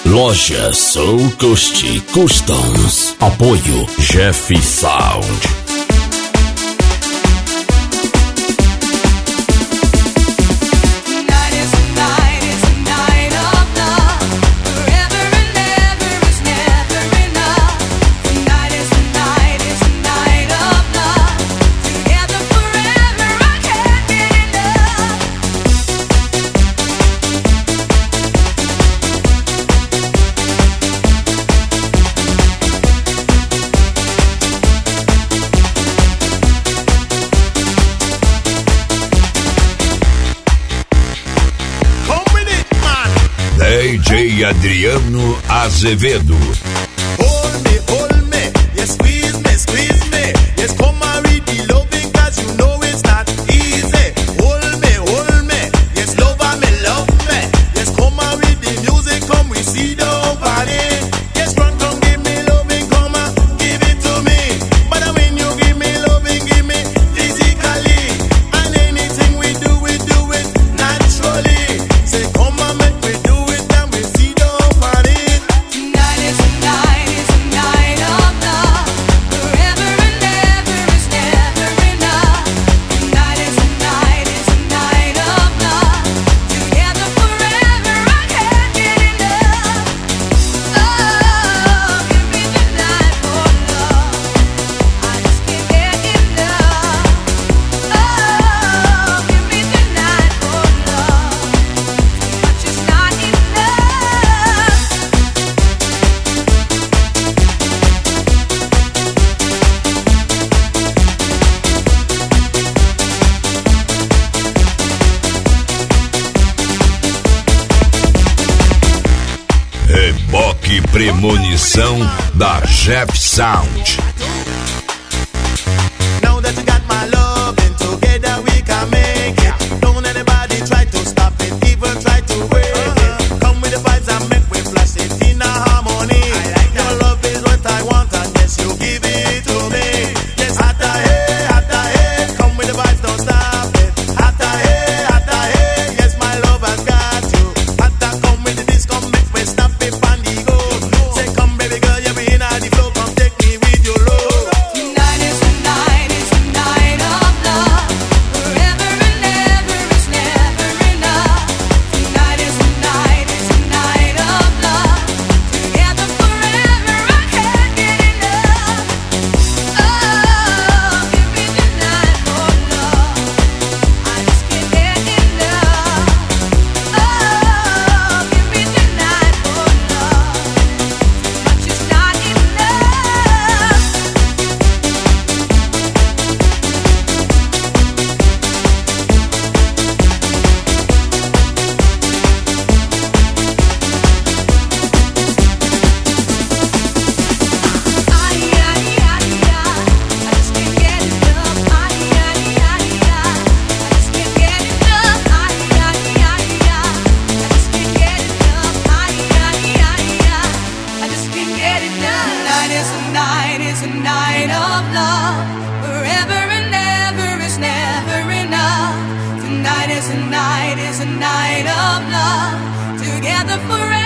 Loja Soul Coast Customs. Apoio Jeff Sound. DJ Adriano Azevedo. Hold me, yes, squeeze me, yes, come and read the loving, cause you know it's not easy. Hold me, yes, love me, yes, come and read the music, come we see the party. Yes, run, come give me loving, come and give it to me. But when you give me loving, give me physically. And anything we do it naturally. Say, come and make we do it. Reboque Premonição da Jeff Sound. Now that you got my love and together we can make it. Don't anybody try to stop it, even try to break it. Come with the vibes and make we flash it in a harmony. Your love is what I want and yes, you give it to me. Yes, hatta hey, come with the vibes, don't stop it. Hatta hey, yes, my love has got you. Hatta come with the disco, make we stop it on the go. Say come baby girl, you be in the flow, come take me with your love. Tonight is the night of love. Forever and ever is never enough. Tonight is the night of love. Together forever, I can't get enough. Oh, give me the night for love. I just can't get enough. Oh, give me the night for love. Too much is not enough. Tonight is a night of love. Forever and ever is never enough. Tonight is a night of love. Together forever.